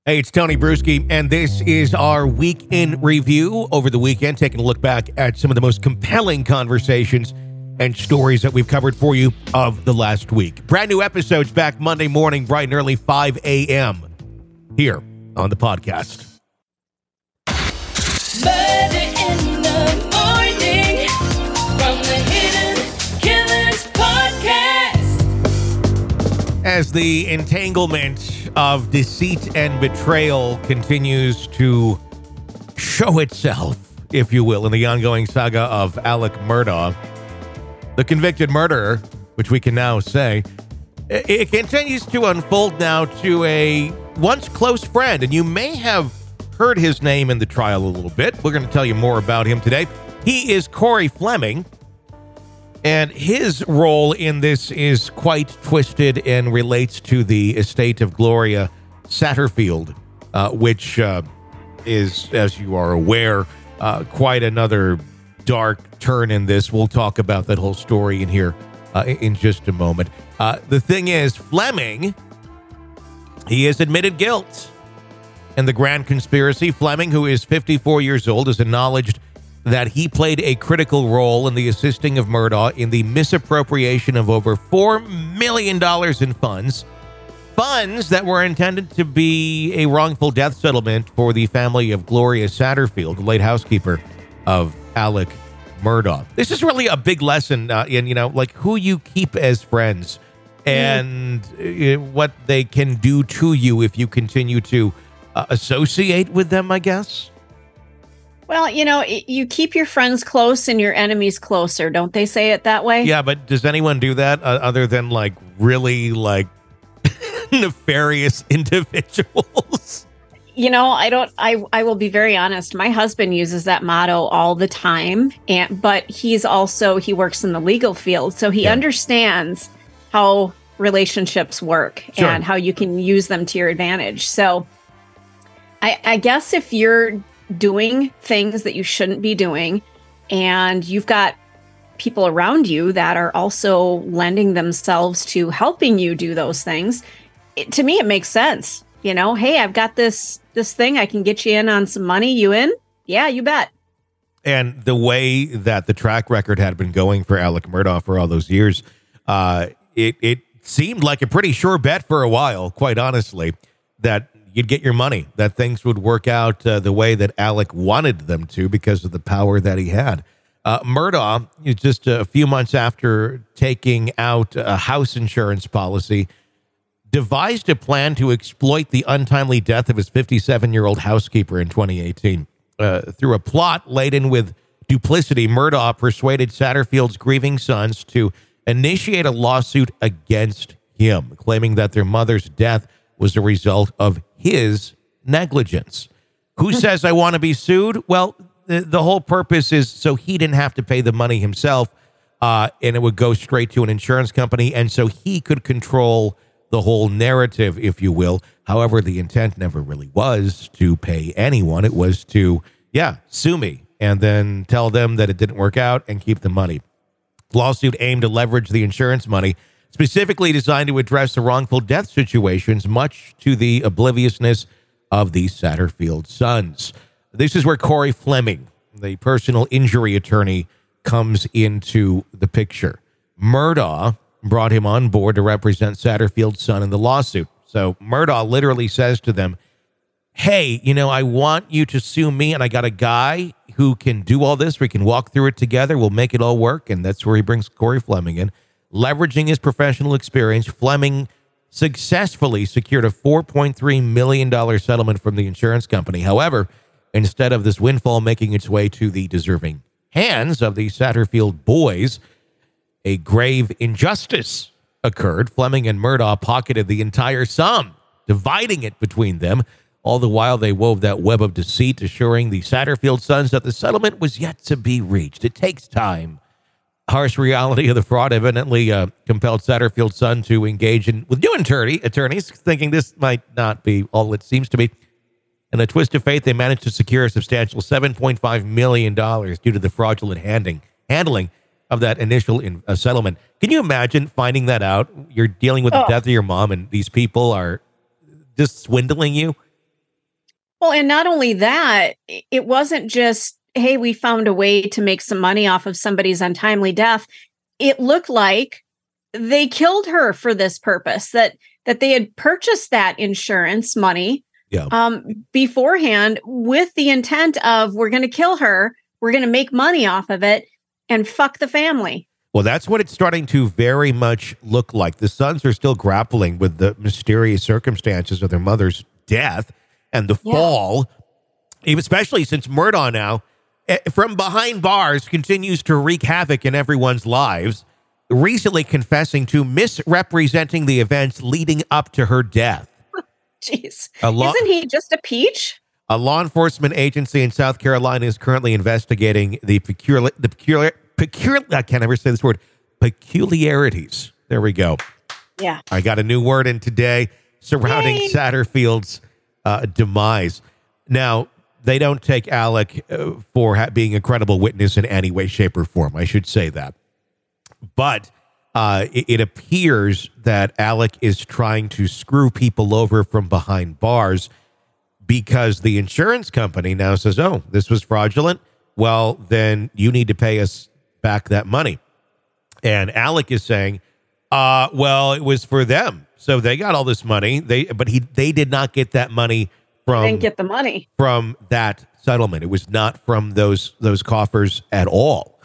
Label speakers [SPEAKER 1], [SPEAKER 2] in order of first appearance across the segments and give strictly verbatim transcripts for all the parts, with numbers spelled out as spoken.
[SPEAKER 1] Hey, it's Tony Bruschi, and this is our week in review over the weekend, taking a look back at some of the most compelling conversations and stories that we've covered for you of the last week. Brand new episodes back Monday morning, bright and early, five a.m. here on the podcast.
[SPEAKER 2] Murder in the morning from the Hidden Killers podcast.
[SPEAKER 1] As the entanglement of deceit and betrayal continues to show itself, if you will, in the ongoing saga of Alec Murdaugh, the convicted murderer, which we can now say, it continues to unfold now to a once close friend, and you may have heard his name in the trial a little bit. We're going to tell you more about him today. He is Corey Fleming, and his role in this is quite twisted and relates to the estate of Gloria Satterfield, uh, which uh, is, as you are aware, uh, quite another dark turn in this. We'll talk about that whole story in here uh, in just a moment. Uh, the thing is, Fleming, he has admitted guilt in the grand conspiracy. Fleming, who is fifty-four years old, has acknowledged that he played a critical role in the assisting of Murdaugh in the misappropriation of over four million dollars in funds, funds that were intended to be a wrongful death settlement for the family of Gloria Satterfield, the late housekeeper of Alec Murdaugh. This is really a big lesson uh, in, you know, like who you keep as friends and uh, what they can do to you if you continue to uh, associate with them, I guess.
[SPEAKER 3] Well, you know, you keep your friends close and your enemies closer. Don't they say it that way?
[SPEAKER 1] Yeah, but does anyone do that uh, other than like really like nefarious individuals?
[SPEAKER 3] You know, I don't, I, I will be very honest. My husband uses that motto all the time. And, but he's also, he works in the legal field. So he yeah. understands how relationships work sure. and how you can use them to your advantage. So I, I guess if you're doing things that you shouldn't be doing, and you've got people around you that are also lending themselves to helping you do those things, it, to me, it makes sense. You know, hey, I've got this this thing. I can get you in on some money. You in? Yeah, you bet.
[SPEAKER 1] And the way that the track record had been going for Alec Murdaugh for all those years, uh, it, it seemed like a pretty sure bet for a while, quite honestly, that you'd get your money, that things would work out uh, the way that Alec wanted them to because of the power that he had. Uh, Murdaugh, just a few months after taking out a house insurance policy, devised a plan to exploit the untimely death of his fifty-seven-year-old housekeeper in twenty eighteen. Uh, through a plot laden with duplicity, Murdaugh persuaded Satterfield's grieving sons to initiate a lawsuit against him, claiming that their mother's death was a result of his negligence. Who says I want to be sued? Well, the, the whole purpose is so he didn't have to pay the money himself, uh, and it would go straight to an insurance company, and so he could control the whole narrative, if you will. However, the intent never really was to pay anyone. It was to, yeah, sue me, and then tell them that it didn't work out and keep the money. The lawsuit aimed to leverage the insurance money, specifically designed to address the wrongful death situations, much to the obliviousness of the Satterfield sons. This is where Corey Fleming, the personal injury attorney, comes into the picture. Murdaugh brought him on board to represent Satterfield's son in the lawsuit. So Murdaugh literally says to them, hey, you know, I want you to sue me, and I got a guy who can do all this. We can walk through it together. We'll make it all work. And that's where he brings Corey Fleming in. Leveraging his professional experience, Fleming successfully secured a four point three million dollars settlement from the insurance company. However, instead of this windfall making its way to the deserving hands of the Satterfield boys, a grave injustice occurred. Fleming and Murdaugh pocketed the entire sum, dividing it between them. All the while, they wove that web of deceit, assuring the Satterfield sons that the settlement was yet to be reached. It takes time. Harsh reality of the fraud evidently uh, compelled Satterfield's son to engage in with new attorney, attorneys, thinking this might not be all it seems to be. In a twist of fate, they managed to secure a substantial seven point five million dollars due to the fraudulent handing, handling of that initial in, uh, settlement. Can you imagine finding that out? You're dealing with the
[SPEAKER 3] oh.
[SPEAKER 1] death of your mom, and these people are just swindling you.
[SPEAKER 3] Well, and not only that, it wasn't just, hey, we found a way to make some money off of somebody's untimely death. It looked like they killed her for this purpose, that that they had purchased that insurance money
[SPEAKER 1] Yeah.
[SPEAKER 3] um, beforehand with the intent of, we're going to kill her, we're going to make money off of it, and fuck the family.
[SPEAKER 1] Well, that's what it's starting to very much look like. The sons are still grappling with the mysterious circumstances of their mother's death and the
[SPEAKER 3] Yeah.
[SPEAKER 1] fall, especially since Murdaugh now, eh, from behind bars, continues to wreak havoc in everyone's lives, recently confessing to misrepresenting the events leading up to her death.
[SPEAKER 3] Jeez.
[SPEAKER 1] A lo-
[SPEAKER 3] Isn't he just a peach?
[SPEAKER 1] A law enforcement agency in South Carolina is currently investigating the peculiar, the peculiar, peculiar, I can't ever say this word, peculiarities. There we go.
[SPEAKER 3] Yeah.
[SPEAKER 1] I got a new word in today surrounding
[SPEAKER 3] Yay.
[SPEAKER 1] Satterfield's uh, demise. Now, they don't take Alec uh, for ha- being a credible witness in any way, shape, or form. I should say that. But uh, it, it appears that Alec is trying to screw people over from behind bars because the insurance company now says, oh, this was fraudulent. Well, then you need to pay us back that money. And Alec is saying, uh, well, it was for them. So they got all this money. They, but he, they did not get that money from,
[SPEAKER 3] Didn't get the money.
[SPEAKER 1] from that settlement. It was not from those, those coffers at all.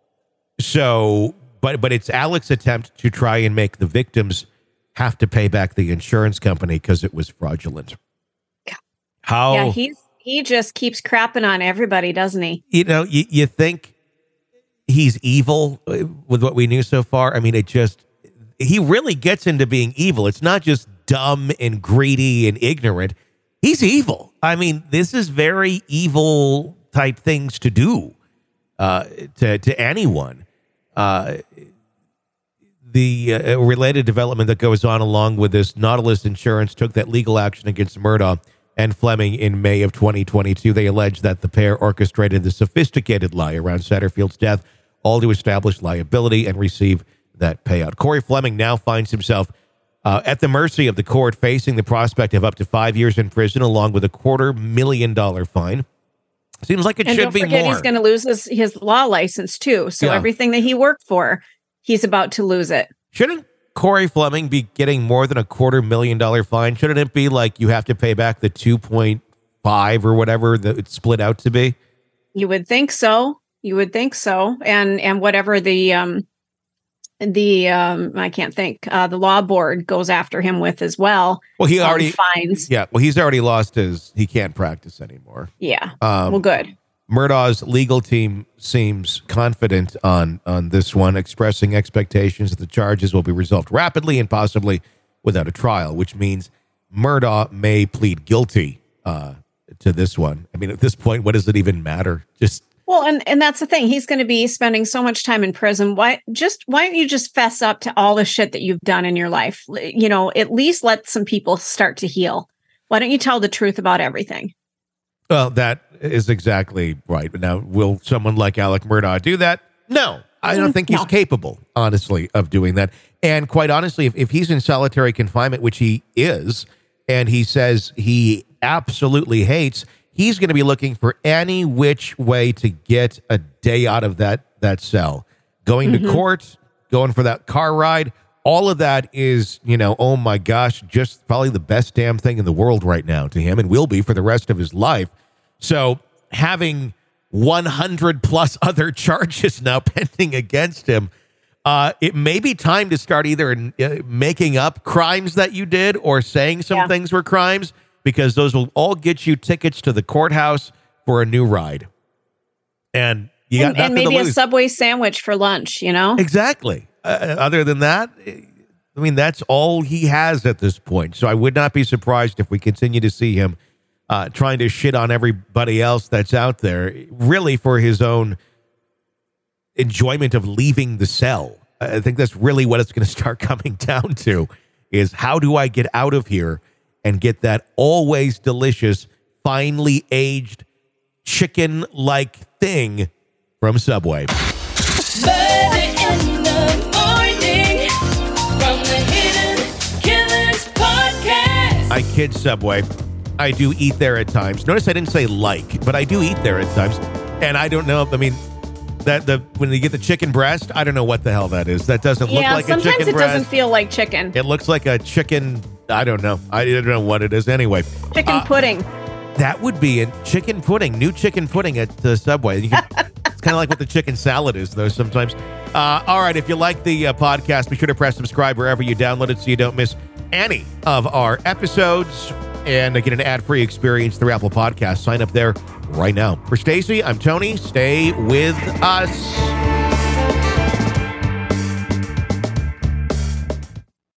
[SPEAKER 1] So, but, but it's Alec's attempt to try and make the victims have to pay back the insurance company because it was fraudulent. How,
[SPEAKER 3] Yeah, he's he just keeps crapping on everybody, doesn't he?
[SPEAKER 1] you know, you, you think he's evil uh, with what we knew so far. I mean, it just, he really gets into being evil. It's not just dumb and greedy and ignorant. He's evil. I mean, this is very evil type things to do uh, to, to anyone. Uh, the uh, related development that goes on along with this, Nautilus Insurance took that legal action against Murdaugh and Fleming in May of twenty twenty-two. They allege that the pair orchestrated the sophisticated lie around Satterfield's death, all to establish liability and receive that payout. Corey Fleming now finds himself uh, at the mercy of the court, facing the prospect of up to five years in prison, along with a quarter million dollar fine. Seems like it
[SPEAKER 3] And
[SPEAKER 1] should
[SPEAKER 3] don't
[SPEAKER 1] be
[SPEAKER 3] forget,
[SPEAKER 1] more.
[SPEAKER 3] he's going to lose his, his law license too. So
[SPEAKER 1] Yeah.
[SPEAKER 3] everything that he worked for, he's about to lose it.
[SPEAKER 1] Shouldn't Corey Fleming be getting more than a quarter million dollar fine? Shouldn't it be like you have to pay back the two point five or whatever that it's split out to be?
[SPEAKER 3] You would think so. You would think so. And and whatever the um the um I can't think uh the law board goes after him with as well.
[SPEAKER 1] Well, he
[SPEAKER 3] um,
[SPEAKER 1] already
[SPEAKER 3] fines.
[SPEAKER 1] Yeah, well, he's already lost his. He can't practice anymore.
[SPEAKER 3] Yeah.
[SPEAKER 1] Um,
[SPEAKER 3] well, good.
[SPEAKER 1] Murdaugh's legal team seems confident on on this one, expressing expectations that the charges will be resolved rapidly and possibly without a trial, which means Murdaugh may plead guilty uh, to this one. I mean, at this point, what does it even matter? Just
[SPEAKER 3] Well, and, and that's the thing. He's going to be spending so much time in prison. Why just why don't you just fess up to all the shit that you've done in your life? You know, at least let some people start to heal. Why don't you tell the truth about everything?
[SPEAKER 1] well, that is exactly right. But now, will someone like Alec Murdaugh do that? No, I don't think he's
[SPEAKER 3] No.
[SPEAKER 1] capable, honestly, of doing that. And quite honestly, if, if he's in solitary confinement, which he is, and he says he absolutely hates, he's going to be looking for any which way to get a day out of that that cell. Going to court, going for that car ride, all of that is, you know, oh my gosh, just probably the best damn thing in the world right now to him, and will be for the rest of his life. So having one hundred plus other charges now pending against him, uh, it may be time to start either uh, making up crimes that you did or saying some
[SPEAKER 3] Yeah.
[SPEAKER 1] things were crimes, because those will all get you tickets to the courthouse for a new ride. And you got
[SPEAKER 3] And,
[SPEAKER 1] nothing
[SPEAKER 3] and maybe
[SPEAKER 1] to
[SPEAKER 3] a
[SPEAKER 1] lose.
[SPEAKER 3] Subway sandwich for lunch, you know?
[SPEAKER 1] Exactly. Uh, other than that, I mean, that's all he has at this point. So I would not be surprised if we continue to see him uh, trying to shit on everybody else that's out there, really for his own enjoyment of leaving the cell. I think that's really what it's going to start coming down to, is how do I get out of here and get that always delicious, finely aged, chicken-like thing from Subway.
[SPEAKER 2] Murder in the morning from the Hidden Killers podcast.
[SPEAKER 1] I kid, Subway. I do eat there at times. Notice I didn't say like, but I do eat there at times. And I don't know. I mean, that the when you get the chicken breast, I don't know what the hell that is. That doesn't look
[SPEAKER 3] Yeah,
[SPEAKER 1] like a chicken breast.
[SPEAKER 3] sometimes it doesn't feel like chicken.
[SPEAKER 1] It looks like a chicken. I don't know. I don't know what it is. Anyway,
[SPEAKER 3] Chicken
[SPEAKER 1] uh,
[SPEAKER 3] pudding.
[SPEAKER 1] that would be a chicken pudding. New chicken pudding at the Subway. You can, it's kind of like what the chicken salad is, though. Sometimes. Uh, all right. If you like the uh, podcast, be sure to press subscribe wherever you download it, so you don't miss any of our episodes and uh, get an ad-free experience through Apple Podcasts. Sign up there right now. For Stacy, I'm Tony. Stay with us.